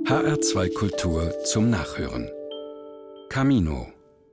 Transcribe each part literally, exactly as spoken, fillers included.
H R zwei Kultur zum Nachhören. Camino.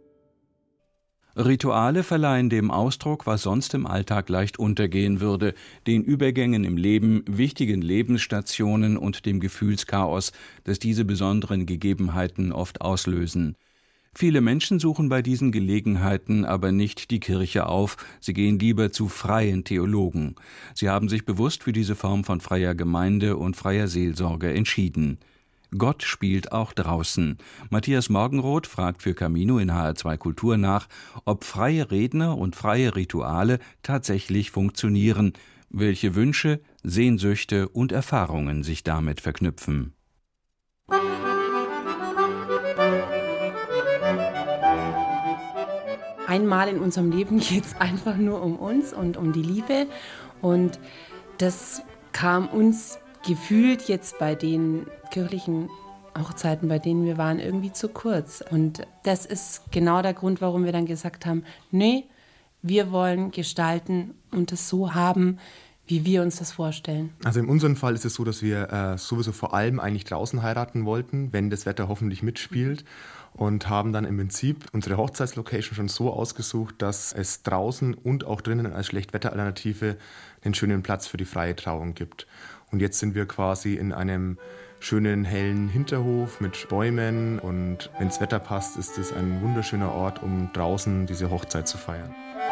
Rituale verleihen dem Ausdruck, was sonst im Alltag leicht untergehen würde, den Übergängen im Leben, wichtigen Lebensstationen und dem Gefühlschaos, das diese besonderen Gegebenheiten oft auslösen. Viele Menschen suchen bei diesen Gelegenheiten aber nicht die Kirche auf, sie gehen lieber zu freien Theologen. Sie haben sich bewusst für diese Form von freier Gemeinde und freier Seelsorge entschieden. Gott spielt auch draußen. Matthias Morgenroth fragt für Camino in H R zwei Kultur nach, ob freie Redner und freie Rituale tatsächlich funktionieren, welche Wünsche, Sehnsüchte und Erfahrungen sich damit verknüpfen. Einmal in unserem Leben geht es einfach nur um uns und um die Liebe. Und das kam uns gefühlt jetzt bei den kirchlichen Hochzeiten, bei denen wir waren, irgendwie zu kurz. Und das ist genau der Grund, warum wir dann gesagt haben, nee, wir wollen gestalten und es so haben, wie wir uns das vorstellen. Also in unserem Fall ist es so, dass wir äh, sowieso vor allem eigentlich draußen heiraten wollten, wenn das Wetter hoffentlich mitspielt. Und haben dann im Prinzip unsere Hochzeitslocation schon so ausgesucht, dass es draußen und auch drinnen als Schlechtwetteralternative einen schönen Platz für die freie Trauung gibt. Und jetzt sind wir quasi in einem schönen, hellen Hinterhof mit Bäumen. Und wenn das Wetter passt, ist es ein wunderschöner Ort, um draußen diese Hochzeit zu feiern.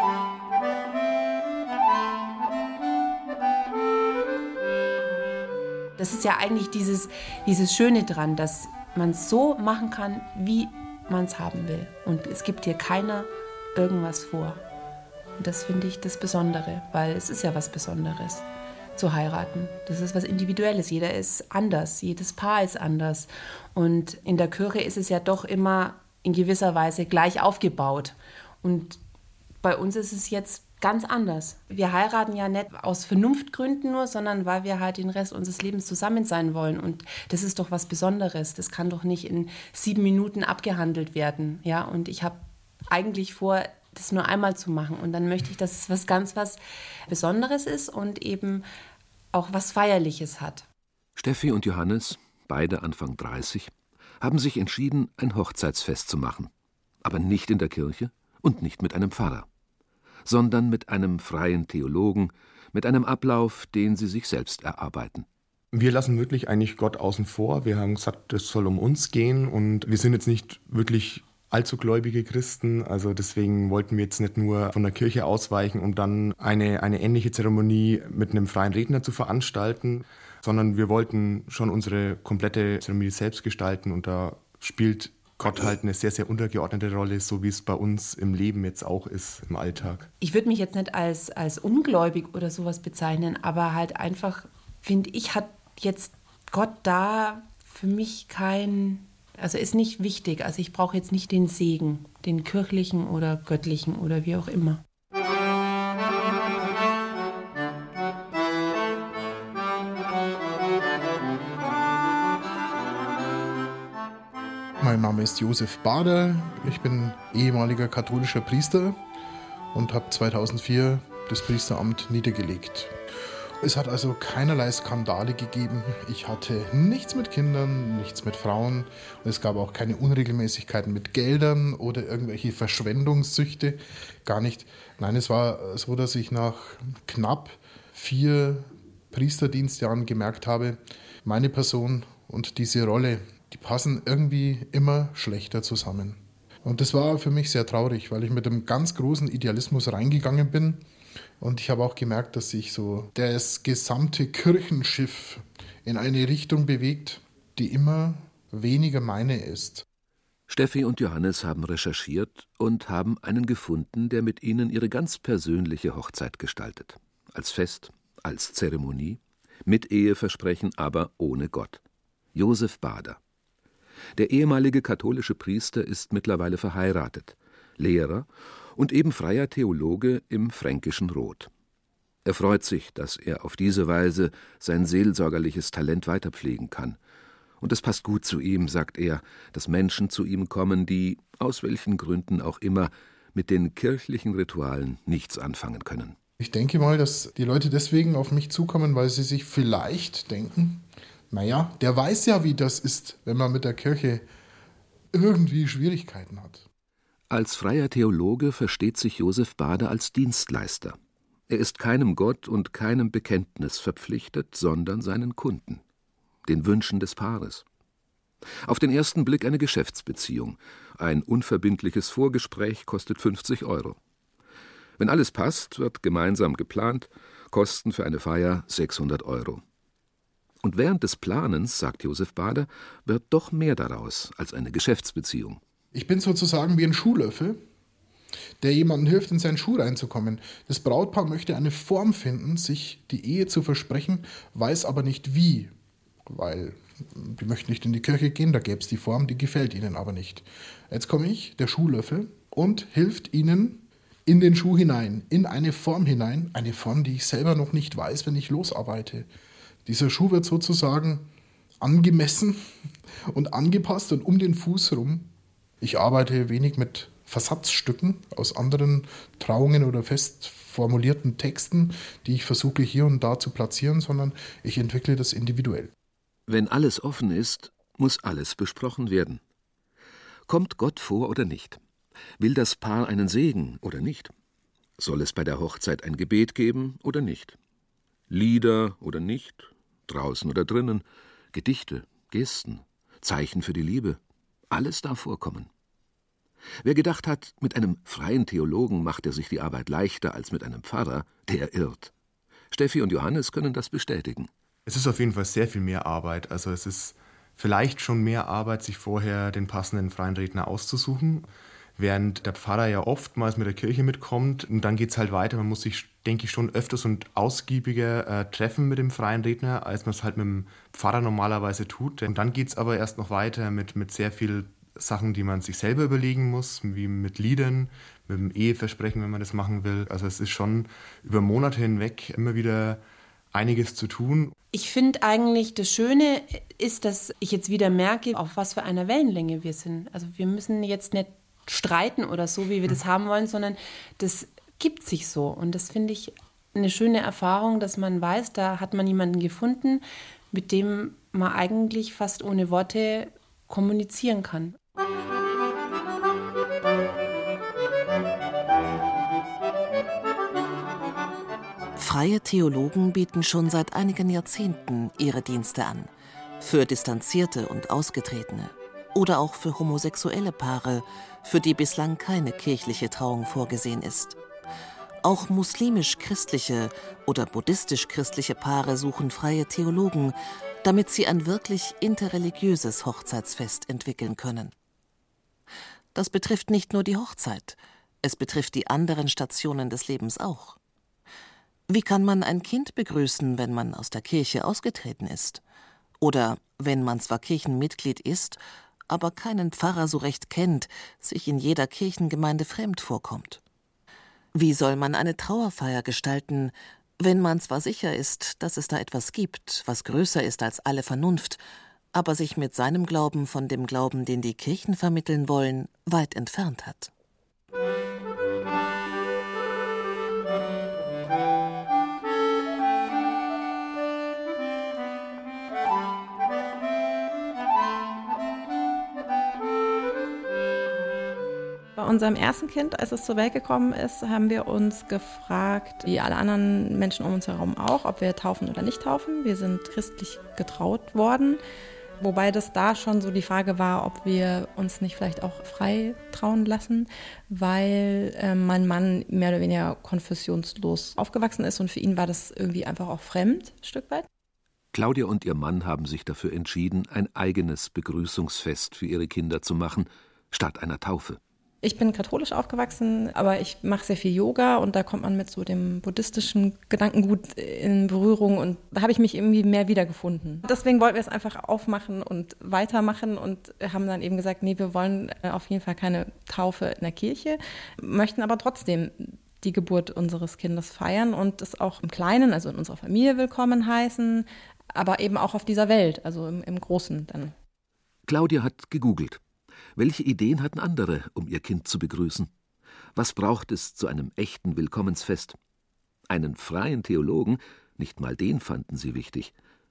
Das ist ja eigentlich dieses, dieses Schöne dran, dass man es so machen kann, wie man es haben will. Und es gibt dir keiner irgendwas vor. Und das finde ich das Besondere, weil es ist ja was Besonderes, zu heiraten. Das ist was Individuelles. Jeder ist anders, jedes Paar ist anders. Und in der Kirche ist es ja doch immer in gewisser Weise gleich aufgebaut. Und bei uns ist es jetzt ganz anders. Wir heiraten ja nicht aus Vernunftgründen nur, sondern weil wir halt den Rest unseres Lebens zusammen sein wollen. Und das ist doch was Besonderes. Das kann doch nicht in sieben Minuten abgehandelt werden. Ja? Und ich habe eigentlich vor, das nur einmal zu machen. Und dann möchte ich, dass es was ganz was Besonderes ist und eben auch was Feierliches hat. Steffi und Johannes, beide Anfang dreißig, haben sich entschieden, ein Hochzeitsfest zu machen. Aber nicht in der Kirche und nicht mit einem Pfarrer, sondern mit einem freien Theologen, mit einem Ablauf, den sie sich selbst erarbeiten. Wir lassen wirklich eigentlich Gott außen vor. Wir haben gesagt, es soll um uns gehen und wir sind jetzt nicht wirklich allzu gläubige Christen. Also deswegen wollten wir jetzt nicht nur von der Kirche ausweichen, um dann eine, eine ähnliche Zeremonie mit einem freien Redner zu veranstalten, sondern wir wollten schon unsere komplette Zeremonie selbst gestalten und da spielt Gott halt eine sehr, sehr untergeordnete Rolle, so wie es bei uns im Leben jetzt auch ist, im Alltag. Ich würde mich jetzt nicht als, als ungläubig oder sowas bezeichnen, aber halt einfach, finde ich, hat jetzt Gott da für mich kein, also ist nicht wichtig. Also ich brauche jetzt nicht den Segen, den kirchlichen oder göttlichen oder wie auch immer. Mein Name ist Josef Bader, ich bin ehemaliger katholischer Priester und habe zweitausendvier das Priesteramt niedergelegt. Es hat also keinerlei Skandale gegeben. Ich hatte nichts mit Kindern, nichts mit Frauen. Und es gab auch keine Unregelmäßigkeiten mit Geldern oder irgendwelche Verschwendungssüchte. Gar nicht. Nein, es war so, dass ich nach knapp vier Priesterdienstjahren gemerkt habe, meine Person und diese Rolle, die passen irgendwie immer schlechter zusammen. Und das war für mich sehr traurig, weil ich mit einem ganz großen Idealismus reingegangen bin. Und ich habe auch gemerkt, dass sich so das gesamte Kirchenschiff in eine Richtung bewegt, die immer weniger meine ist. Steffi und Johannes haben recherchiert und haben einen gefunden, der mit ihnen ihre ganz persönliche Hochzeit gestaltet. Als Fest, als Zeremonie, mit Eheversprechen, aber ohne Gott. Josef Bader. Der ehemalige katholische Priester ist mittlerweile verheiratet, Lehrer und eben freier Theologe im fränkischen Roth. Er freut sich, dass er auf diese Weise sein seelsorgerliches Talent weiterpflegen kann. Und es passt gut zu ihm, sagt er, dass Menschen zu ihm kommen, die, aus welchen Gründen auch immer, mit den kirchlichen Ritualen nichts anfangen können. Ich denke mal, dass die Leute deswegen auf mich zukommen, weil sie sich vielleicht denken, Naja, der weiß ja, wie das ist, wenn man mit der Kirche irgendwie Schwierigkeiten hat. Als freier Theologe versteht sich Josef Bader als Dienstleister. Er ist keinem Gott und keinem Bekenntnis verpflichtet, sondern seinen Kunden, den Wünschen des Paares. Auf den ersten Blick eine Geschäftsbeziehung. Ein unverbindliches Vorgespräch kostet fünfzig Euro. Wenn alles passt, wird gemeinsam geplant, Kosten für eine Feier sechshundert Euro. Und während des Planens, sagt Josef Bader, wird doch mehr daraus als eine Geschäftsbeziehung. Ich bin sozusagen wie ein Schuhlöffel, der jemandem hilft, in seinen Schuh reinzukommen. Das Brautpaar möchte eine Form finden, sich die Ehe zu versprechen, weiß aber nicht wie, weil die möchten nicht in die Kirche gehen, da gäbe es die Form, die gefällt ihnen aber nicht. Jetzt komme ich, der Schuhlöffel, und hilft ihnen in den Schuh hinein, in eine Form hinein, eine Form, die ich selber noch nicht weiß, wenn ich losarbeite. Dieser Schuh wird sozusagen angemessen und angepasst und um den Fuß rum. Ich arbeite wenig mit Versatzstücken aus anderen Trauungen oder fest formulierten Texten, die ich versuche hier und da zu platzieren, sondern ich entwickle das individuell. Wenn alles offen ist, muss alles besprochen werden. Kommt Gott vor oder nicht? Will das Paar einen Segen oder nicht? Soll es bei der Hochzeit ein Gebet geben oder nicht? Lieder oder nicht? Draußen oder drinnen? Gedichte, Gesten, Zeichen für die Liebe? Alles darf vorkommen. Wer gedacht hat, mit einem freien Theologen macht er sich die Arbeit leichter als mit einem Pfarrer, der irrt. Steffi und Johannes können das bestätigen. Es ist auf jeden Fall sehr viel mehr Arbeit. Also es ist vielleicht schon mehr Arbeit, sich vorher den passenden freien Redner auszusuchen, während der Pfarrer ja oftmals mit der Kirche mitkommt. Und dann geht es halt weiter. Man muss sich, denke ich, schon öfters und ausgiebiger äh, treffen mit dem freien Redner, als man es halt mit dem Pfarrer normalerweise tut. Und dann geht es aber erst noch weiter mit, mit sehr viel Sachen, die man sich selber überlegen muss, wie mit Liedern, mit dem Eheversprechen, wenn man das machen will. Also es ist schon über Monate hinweg immer wieder einiges zu tun. Ich finde eigentlich, das Schöne ist, dass ich jetzt wieder merke, auf was für einer Wellenlänge wir sind. Also wir müssen jetzt nicht streiten oder so, wie wir das haben wollen, sondern das gibt sich so. Und das finde ich eine schöne Erfahrung, dass man weiß, da hat man jemanden gefunden, mit dem man eigentlich fast ohne Worte kommunizieren kann. Freie Theologen bieten schon seit einigen Jahrzehnten ihre Dienste an. Für Distanzierte und Ausgetretene. Oder auch für homosexuelle Paare, für die bislang keine kirchliche Trauung vorgesehen ist. Auch muslimisch-christliche oder buddhistisch-christliche Paare suchen freie Theologen, damit sie ein wirklich interreligiöses Hochzeitsfest entwickeln können. Das betrifft nicht nur die Hochzeit, es betrifft die anderen Stationen des Lebens auch. Wie kann man ein Kind begrüßen, wenn man aus der Kirche ausgetreten ist? Oder wenn man zwar Kirchenmitglied ist, aber keinen Pfarrer so recht kennt, sich in jeder Kirchengemeinde fremd vorkommt? Wie soll man eine Trauerfeier gestalten, wenn man zwar sicher ist, dass es da etwas gibt, was größer ist als alle Vernunft, aber sich mit seinem Glauben von dem Glauben, den die Kirchen vermitteln wollen, weit entfernt hat? Bei unserem ersten Kind, als es zur Welt gekommen ist, haben wir uns gefragt, wie alle anderen Menschen um uns herum auch, ob wir taufen oder nicht taufen. Wir sind christlich getraut worden, wobei das da schon so die Frage war, ob wir uns nicht vielleicht auch frei trauen lassen, weil äh, mein Mann mehr oder weniger konfessionslos aufgewachsen ist und für ihn war das irgendwie einfach auch fremd, ein Stück weit. Claudia und ihr Mann haben sich dafür entschieden, ein eigenes Begrüßungsfest für ihre Kinder zu machen, statt einer Taufe. Ich bin katholisch aufgewachsen, aber ich mache sehr viel Yoga und da kommt man mit so dem buddhistischen Gedankengut in Berührung und da habe ich mich irgendwie mehr wiedergefunden. Deswegen wollten wir es einfach aufmachen und weitermachen und haben dann eben gesagt, nee, wir wollen auf jeden Fall keine Taufe in der Kirche, möchten aber trotzdem die Geburt unseres Kindes feiern und es auch im Kleinen, also in unserer Familie willkommen heißen, aber eben auch auf dieser Welt, also im, im Großen dann. Claudia hat gegoogelt. Welche Ideen hatten andere, um ihr Kind zu begrüßen? Was braucht es zu einem echten Willkommensfest? Einen freien Theologen, nicht mal den fanden sie wichtig.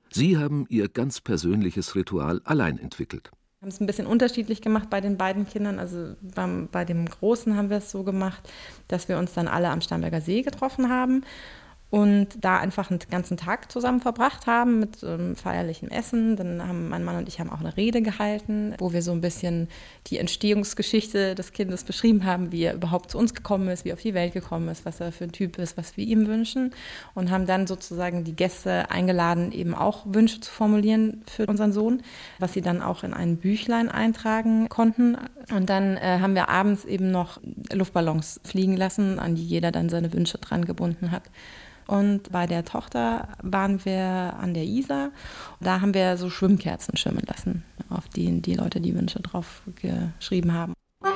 Sie haben ihr ganz persönliches Ritual allein entwickelt. Wir haben es ein bisschen unterschiedlich gemacht bei den beiden Kindern. Also beim, bei dem Großen haben wir es so gemacht, dass wir uns dann alle am Starnberger See getroffen haben und da einfach einen ganzen Tag zusammen verbracht haben mit ähm, feierlichem Essen. Dann haben mein Mann und ich haben auch eine Rede gehalten, wo wir so ein bisschen die Entstehungsgeschichte des Kindes beschrieben haben, wie er überhaupt zu uns gekommen ist, wie er auf die Welt gekommen ist, was er für ein Typ ist, was wir ihm wünschen. Und haben dann sozusagen die Gäste eingeladen, eben auch Wünsche zu formulieren für unseren Sohn, was sie dann auch in ein Büchlein eintragen konnten. Und dann äh, haben wir abends eben noch Luftballons fliegen lassen, an die jeder dann seine Wünsche dran gebunden hat. Und bei der Tochter waren wir an der Isar. Da haben wir so Schwimmkerzen schwimmen lassen, auf die die Leute die Wünsche drauf geschrieben haben.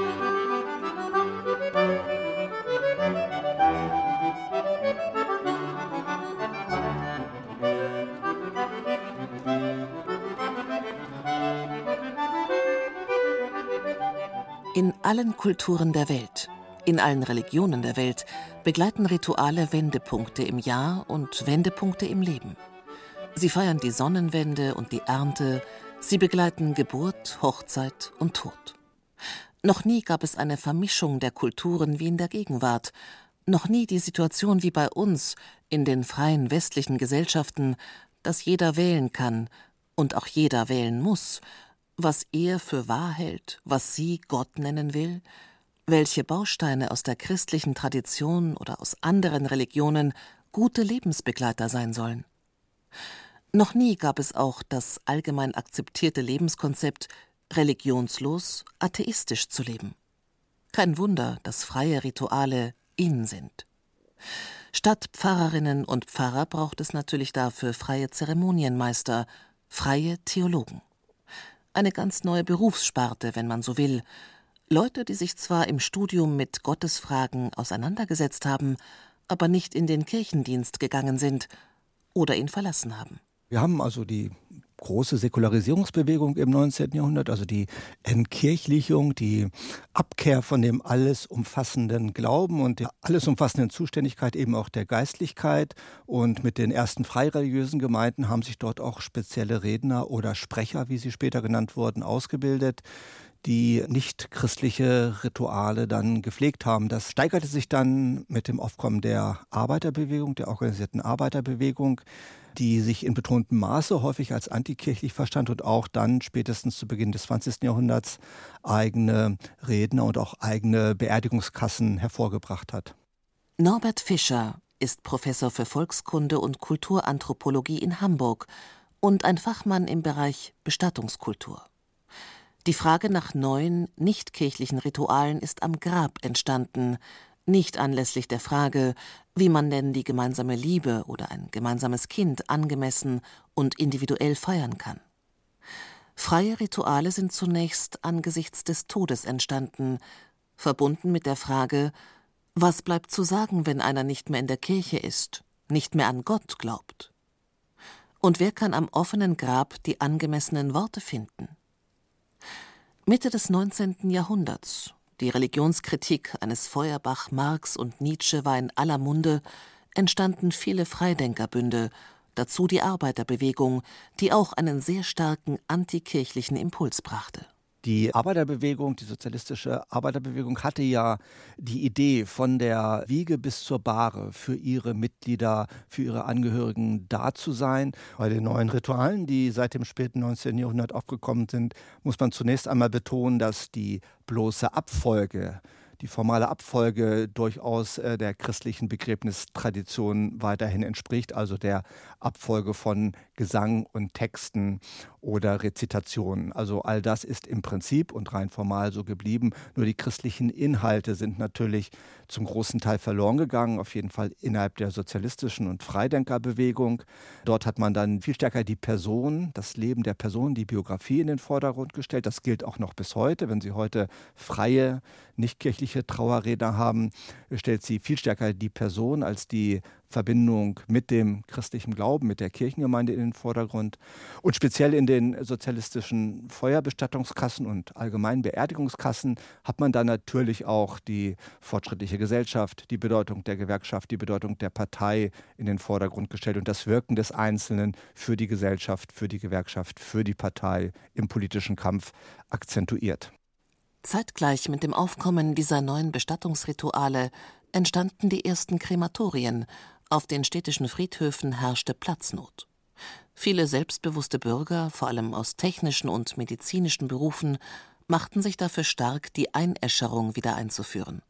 In allen Kulturen der Welt, in allen Religionen der Welt begleiten Rituale Wendepunkte im Jahr und Wendepunkte im Leben. Sie feiern die Sonnenwende und die Ernte, sie begleiten Geburt, Hochzeit und Tod. Noch nie gab es eine Vermischung der Kulturen wie in der Gegenwart, noch nie die Situation wie bei uns in den freien westlichen Gesellschaften, dass jeder wählen kann und auch jeder wählen muss, was er für wahr hält, was sie Gott nennen will, welche Bausteine aus der christlichen Tradition oder aus anderen Religionen gute Lebensbegleiter sein sollen. Noch nie gab es auch das allgemein akzeptierte Lebenskonzept, religionslos, atheistisch zu leben. Kein Wunder, dass freie Rituale in sind. Statt Pfarrerinnen und Pfarrer braucht es natürlich dafür freie Zeremonienmeister, freie Theologen. Eine ganz neue Berufssparte, wenn man so will. Leute, die sich zwar im Studium mit Gottesfragen auseinandergesetzt haben, aber nicht in den Kirchendienst gegangen sind oder ihn verlassen haben. Wir haben also die große Säkularisierungsbewegung im neunzehnten Jahrhundert, also die Entkirchlichung, die Abkehr von dem alles umfassenden Glauben und der alles umfassenden Zuständigkeit eben auch der Geistlichkeit. Und mit den ersten freireligiösen Gemeinden haben sich dort auch spezielle Redner oder Sprecher, wie sie später genannt wurden, ausgebildet, die nicht christliche Rituale dann gepflegt haben. Das steigerte sich dann mit dem Aufkommen der Arbeiterbewegung, der organisierten Arbeiterbewegung, die sich in betontem Maße häufig als antikirchlich verstand und auch dann spätestens zu Beginn des zwanzigsten Jahrhunderts eigene Redner und auch eigene Beerdigungskassen hervorgebracht hat. Norbert Fischer ist Professor für Volkskunde und Kulturanthropologie in Hamburg und ein Fachmann im Bereich Bestattungskultur. Die Frage nach neuen, nichtkirchlichen Ritualen ist am Grab entstanden, nicht anlässlich der Frage, wie man denn die gemeinsame Liebe oder ein gemeinsames Kind angemessen und individuell feiern kann. Freie Rituale sind zunächst angesichts des Todes entstanden, verbunden mit der Frage, was bleibt zu sagen, wenn einer nicht mehr in der Kirche ist, nicht mehr an Gott glaubt? Und wer kann am offenen Grab die angemessenen Worte finden? Mitte des neunzehnten Jahrhunderts, die Religionskritik eines Feuerbach, Marx und Nietzsche war in aller Munde, entstanden viele Freidenkerbünde, dazu die Arbeiterbewegung, die auch einen sehr starken antikirchlichen Impuls brachte. Die Arbeiterbewegung, die sozialistische Arbeiterbewegung hatte ja die Idee, von der Wiege bis zur Bahre für ihre Mitglieder, für ihre Angehörigen da zu sein. Bei den neuen Ritualen, die seit dem späten neunzehnten Jahrhundert aufgekommen sind, muss man zunächst einmal betonen, dass die bloße Abfolge, die formale Abfolge durchaus äh, der christlichen Begräbnistradition weiterhin entspricht, also der Abfolge von Gesang und Texten oder Rezitationen. Also all das ist im Prinzip und rein formal so geblieben. Nur die christlichen Inhalte sind natürlich zum großen Teil verloren gegangen, auf jeden Fall innerhalb der sozialistischen und Freidenkerbewegung. Dort hat man dann viel stärker die Person, das Leben der Person, die Biografie in den Vordergrund gestellt. Das gilt auch noch bis heute. Wenn Sie heute freie, nichtkirchliche kirchliche Trauerredner haben, stellt sie viel stärker die Person als die Verbindung mit dem christlichen Glauben, mit der Kirchengemeinde in den Vordergrund. Und speziell in den sozialistischen Feuerbestattungskassen und allgemeinen Beerdigungskassen hat man dann natürlich auch die fortschrittliche Gesellschaft, die Bedeutung der Gewerkschaft, die Bedeutung der Partei in den Vordergrund gestellt und das Wirken des Einzelnen für die Gesellschaft, für die Gewerkschaft, für die Partei im politischen Kampf akzentuiert. Zeitgleich mit dem Aufkommen dieser neuen Bestattungsrituale entstanden die ersten Krematorien. Auf den städtischen Friedhöfen herrschte Platznot. Viele selbstbewusste Bürger, vor allem aus technischen und medizinischen Berufen, machten sich dafür stark, die Einäscherung wieder einzuführen.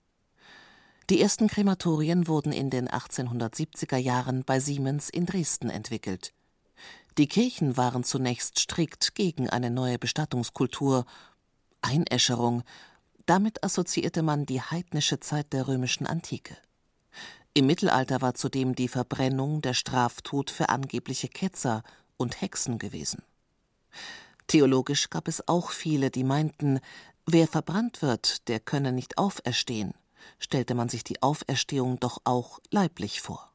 Die ersten Krematorien wurden in den achtzehnhundertsiebziger Jahren bei Siemens in Dresden entwickelt. Die Kirchen waren zunächst strikt gegen eine neue Bestattungskultur. Einäscherung, damit assoziierte man die heidnische Zeit der römischen Antike. Im Mittelalter war zudem die Verbrennung der Straftod für angebliche Ketzer und Hexen gewesen. Theologisch gab es auch viele, die meinten, wer verbrannt wird, der könne nicht auferstehen, stellte man sich die Auferstehung doch auch leiblich vor.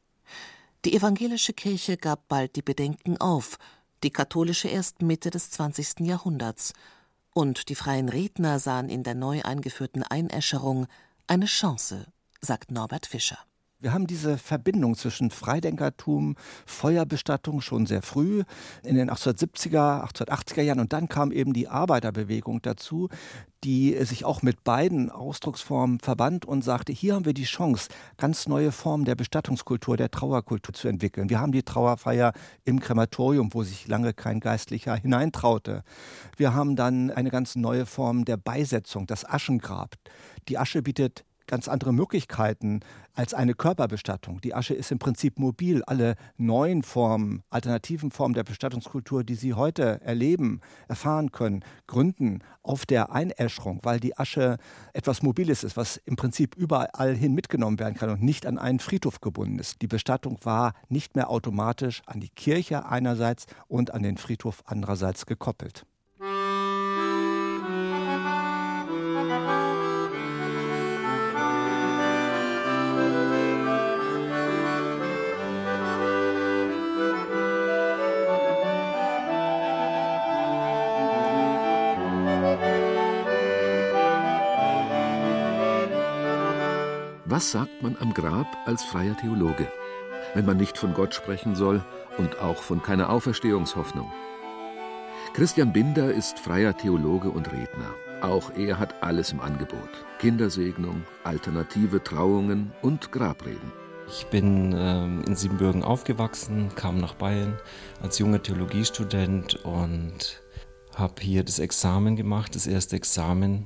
Die evangelische Kirche gab bald die Bedenken auf, die katholische erst Mitte des zwanzigsten Jahrhunderts, und die freien Redner sahen in der neu eingeführten Einäscherung eine Chance, sagt Norbert Fischer. Wir haben diese Verbindung zwischen Freidenkertum, Feuerbestattung schon sehr früh in den achtzehnhundertsiebziger, achtzehnhundertachtziger Jahren. Und dann kam eben die Arbeiterbewegung dazu, die sich auch mit beiden Ausdrucksformen verband und sagte, hier haben wir die Chance, ganz neue Formen der Bestattungskultur, der Trauerkultur zu entwickeln. Wir haben die Trauerfeier im Krematorium, wo sich lange kein Geistlicher hineintraute. Wir haben dann eine ganz neue Form der Beisetzung, das Aschengrab. Die Asche bietet ganz andere Möglichkeiten als eine Körperbestattung. Die Asche ist im Prinzip mobil. Alle neuen Formen, alternativen Formen der Bestattungskultur, die Sie heute erleben, erfahren können, gründen auf der Einäscherung, weil die Asche etwas Mobiles ist, was im Prinzip überall hin mitgenommen werden kann und nicht an einen Friedhof gebunden ist. Die Bestattung war nicht mehr automatisch an die Kirche einerseits und an den Friedhof andererseits gekoppelt. Was sagt man am Grab als freier Theologe, wenn man nicht von Gott sprechen soll und auch von keiner Auferstehungshoffnung? Christian Binder ist freier Theologe und Redner. Auch er hat alles im Angebot: Kindersegnung, alternative Trauungen und Grabreden. Ich bin ähm, in Siebenbürgen aufgewachsen, kam nach Bayern als junger Theologiestudent und habe hier das Examen gemacht, das erste Examen,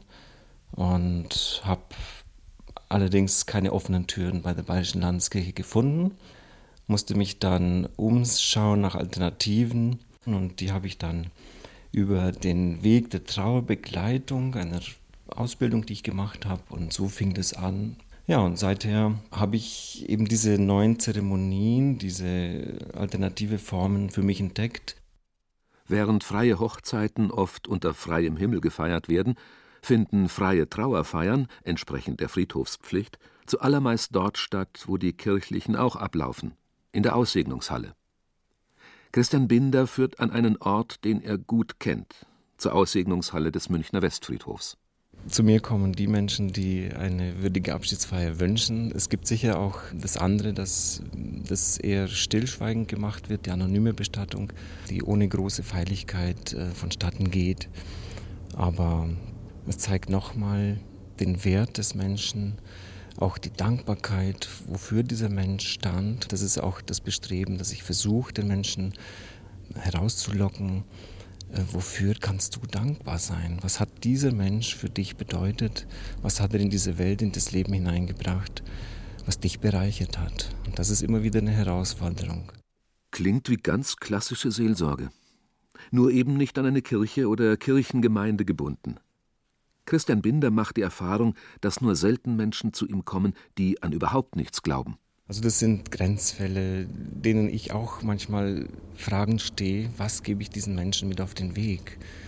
und habe allerdings keine offenen Türen bei der Bayerischen Landeskirche gefunden. Musste mich dann umschauen nach Alternativen und die habe ich dann über den Weg der Trauerbegleitung, einer Ausbildung, die ich gemacht habe, und so fing das an. Ja, und seither habe ich eben diese neuen Zeremonien, diese alternative Formen für mich entdeckt. Während freie Hochzeiten oft unter freiem Himmel gefeiert werden, finden freie Trauerfeiern, entsprechend der Friedhofspflicht, zuallermeist dort statt, wo die kirchlichen auch ablaufen, in der Aussegnungshalle. Christian Binder führt an einen Ort, den er gut kennt, zur Aussegnungshalle des Münchner Westfriedhofs. Zu mir kommen die Menschen, die eine würdige Abschiedsfeier wünschen. Es gibt sicher auch das andere, dass das eher stillschweigend gemacht wird, die anonyme Bestattung, die ohne große Feierlichkeit äh, vonstatten geht. Aber es zeigt nochmal den Wert des Menschen, auch die Dankbarkeit, wofür dieser Mensch stand. Das ist auch das Bestreben, das ich versuche, den Menschen herauszulocken. Wofür kannst du dankbar sein? Was hat dieser Mensch für dich bedeutet? Was hat er in diese Welt, in das Leben hineingebracht, was dich bereichert hat? Und das ist immer wieder eine Herausforderung. Klingt wie ganz klassische Seelsorge. Nur eben nicht an eine Kirche oder Kirchengemeinde gebunden. Christian Binder macht die Erfahrung, dass nur selten Menschen zu ihm kommen, die an überhaupt nichts glauben. Also das sind Grenzfälle, denen ich auch manchmal fragend stehe, was gebe ich diesen Menschen mit auf den Weg?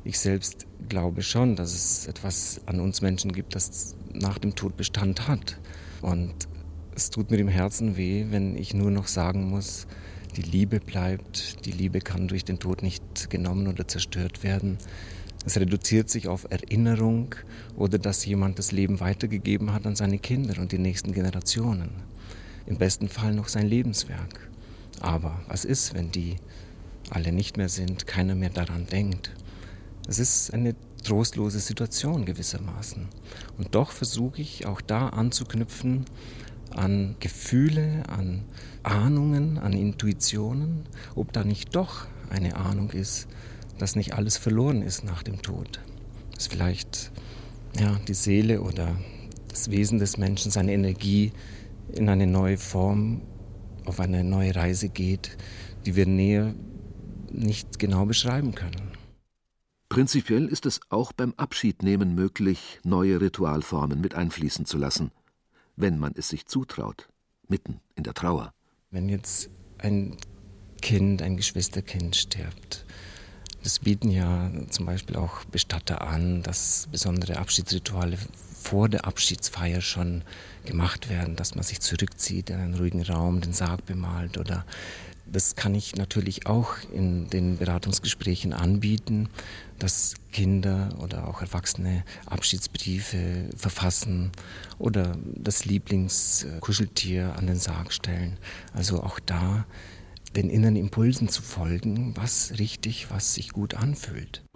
Ich selbst glaube schon, dass es etwas an uns Menschen gibt, das nach dem Tod Bestand hat. Und es tut mir im Herzen weh, wenn ich nur noch sagen muss, die Liebe bleibt, die Liebe kann durch den Tod nicht genommen oder zerstört werden. Es reduziert sich auf Erinnerung oder dass jemand das Leben weitergegeben hat an seine Kinder und die nächsten Generationen. Im besten Fall noch sein Lebenswerk. Aber was ist, wenn die alle nicht mehr sind, keiner mehr daran denkt? Es ist eine trostlose Situation gewissermaßen. Und doch versuche ich auch da anzuknüpfen an Gefühle, an Ahnungen, an Intuitionen, ob da nicht doch eine Ahnung ist, dass nicht alles verloren ist nach dem Tod. Dass vielleicht ja, die Seele oder das Wesen des Menschen, seine Energie in eine neue Form, auf eine neue Reise geht, die wir näher nicht genau beschreiben können. Prinzipiell ist es auch beim Abschiednehmen möglich, neue Ritualformen mit einfließen zu lassen, wenn man es sich zutraut, mitten in der Trauer. Wenn jetzt ein Kind, ein Geschwisterkind stirbt, das bieten ja zum Beispiel auch Bestatter an, dass besondere Abschiedsrituale vor der Abschiedsfeier schon gemacht werden, dass man sich zurückzieht in einen ruhigen Raum, den Sarg bemalt oder das kann ich natürlich auch in den Beratungsgesprächen anbieten, dass Kinder oder auch Erwachsene Abschiedsbriefe verfassen oder das Lieblingskuscheltier an den Sarg stellen. Also auch da den inneren Impulsen zu folgen, was richtig, was sich gut anfühlt.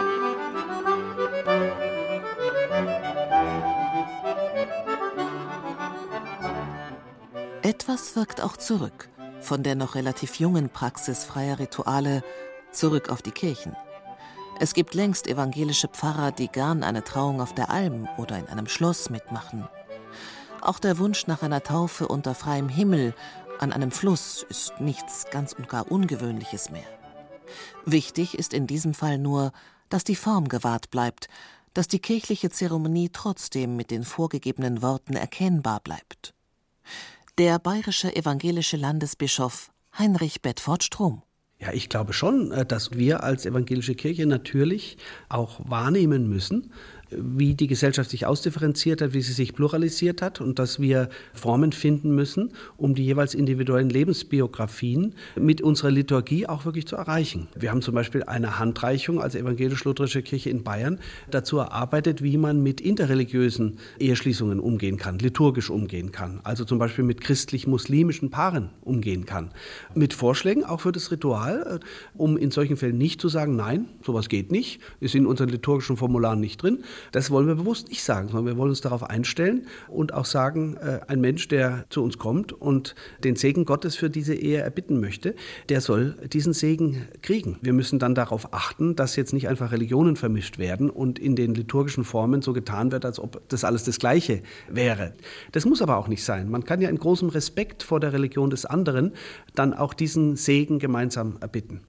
Etwas wirkt auch zurück von der noch relativ jungen Praxis freier Rituale zurück auf die Kirchen. Es gibt längst evangelische Pfarrer, die gern eine Trauung auf der Alm oder in einem Schloss mitmachen. Auch der Wunsch nach einer Taufe unter freiem Himmel an einem Fluss ist nichts ganz und gar Ungewöhnliches mehr. Wichtig ist in diesem Fall nur, dass die Form gewahrt bleibt, dass die kirchliche Zeremonie trotzdem mit den vorgegebenen Worten erkennbar bleibt. Der bayerische evangelische Landesbischof Heinrich Bedford-Strom. Ja, ich glaube schon, dass wir als evangelische Kirche natürlich auch wahrnehmen müssen, wie die Gesellschaft sich ausdifferenziert hat, wie sie sich pluralisiert hat und dass wir Formen finden müssen, um die jeweils individuellen Lebensbiografien mit unserer Liturgie auch wirklich zu erreichen. Wir haben zum Beispiel eine Handreichung als evangelisch-lutherische Kirche in Bayern dazu erarbeitet, wie man mit interreligiösen Eheschließungen umgehen kann, liturgisch umgehen kann, also zum Beispiel mit christlich-muslimischen Paaren umgehen kann. Mit Vorschlägen auch für das Ritual, um in solchen Fällen nicht zu sagen, nein, sowas geht nicht, ist in unseren liturgischen Formularen nicht drin. Das wollen wir bewusst nicht sagen, sondern wir wollen uns darauf einstellen und auch sagen, ein Mensch, der zu uns kommt und den Segen Gottes für diese Ehe erbitten möchte, der soll diesen Segen kriegen. Wir müssen dann darauf achten, dass jetzt nicht einfach Religionen vermischt werden und in den liturgischen Formen so getan wird, als ob das alles das Gleiche wäre. Das muss aber auch nicht sein. Man kann ja in großem Respekt vor der Religion des anderen dann auch diesen Segen gemeinsam erbitten.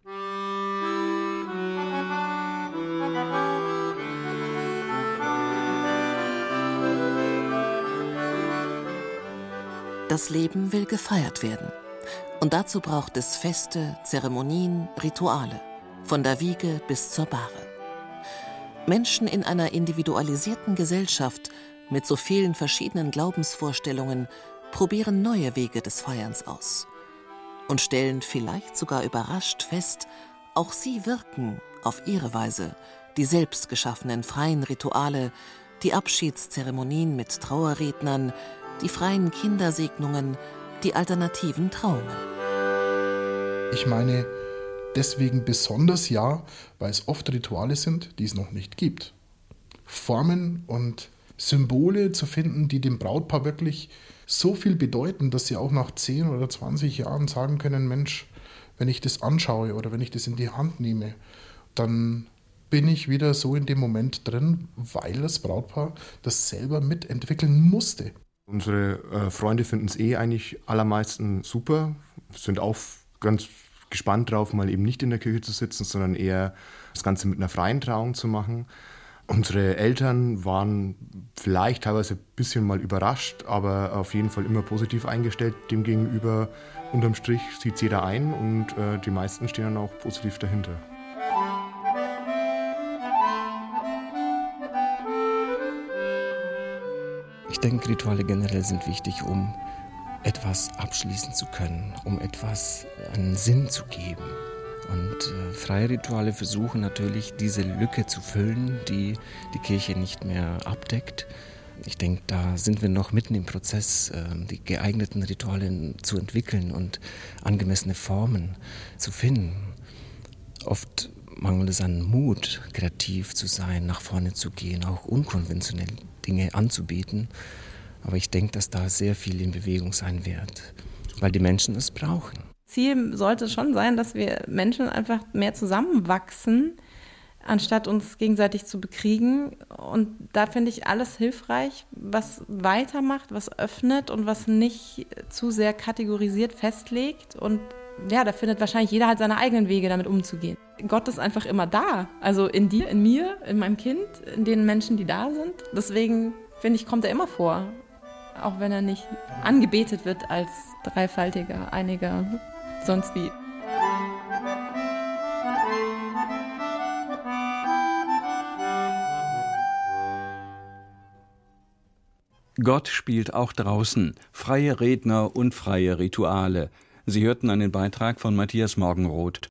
Das Leben will gefeiert werden. Und dazu braucht es Feste, Zeremonien, Rituale. Von der Wiege bis zur Bahre. Menschen in einer individualisierten Gesellschaft mit so vielen verschiedenen Glaubensvorstellungen probieren neue Wege des Feierns aus. Und stellen vielleicht sogar überrascht fest, auch sie wirken auf ihre Weise die selbst geschaffenen freien Rituale, die Abschiedszeremonien mit Trauerrednern, die freien Kindersegnungen, die alternativen Trauungen. Ich meine deswegen besonders ja, weil es oft Rituale sind, die es noch nicht gibt. Formen und Symbole zu finden, die dem Brautpaar wirklich so viel bedeuten, dass sie auch nach zehn oder zwanzig Jahren sagen können, Mensch, wenn ich das anschaue oder wenn ich das in die Hand nehme, dann bin ich wieder so in dem Moment drin, weil das Brautpaar das selber mitentwickeln musste. Unsere äh, Freunde finden es eh eigentlich allermeisten super, sind auch ganz gespannt drauf, mal eben nicht in der Kirche zu sitzen, sondern eher das Ganze mit einer freien Trauung zu machen. Unsere Eltern waren vielleicht teilweise ein bisschen mal überrascht, aber auf jeden Fall immer positiv eingestellt dem gegenüber. Unterm Strich sieht es jeder ein und äh, die meisten stehen dann auch positiv dahinter. Ich denke, Rituale generell sind wichtig, um etwas abschließen zu können, um etwas einen Sinn zu geben. Und äh, freie Rituale versuchen natürlich, diese Lücke zu füllen, die die Kirche nicht mehr abdeckt. Ich denke, da sind wir noch mitten im Prozess, äh, die geeigneten Rituale zu entwickeln und angemessene Formen zu finden. Oft mangelt es an Mut, kreativ zu sein, nach vorne zu gehen, auch unkonventionell Dinge anzubieten. Aber ich denke, dass da sehr viel in Bewegung sein wird, weil die Menschen es brauchen. Ziel sollte schon sein, dass wir Menschen einfach mehr zusammenwachsen, anstatt uns gegenseitig zu bekriegen. Und da finde ich alles hilfreich, was weitermacht, was öffnet und was nicht zu sehr kategorisiert festlegt. Und ja, da findet wahrscheinlich jeder halt seine eigenen Wege, damit umzugehen. Gott ist einfach immer da. Also in dir, in mir, in meinem Kind, in den Menschen, die da sind. Deswegen, finde ich, kommt er immer vor. Auch wenn er nicht angebetet wird als dreifaltiger, einiger, sonst wie. Gott spielt auch draußen, freie Redner und freie Rituale. Sie hörten einen Beitrag von Matthias Morgenroth.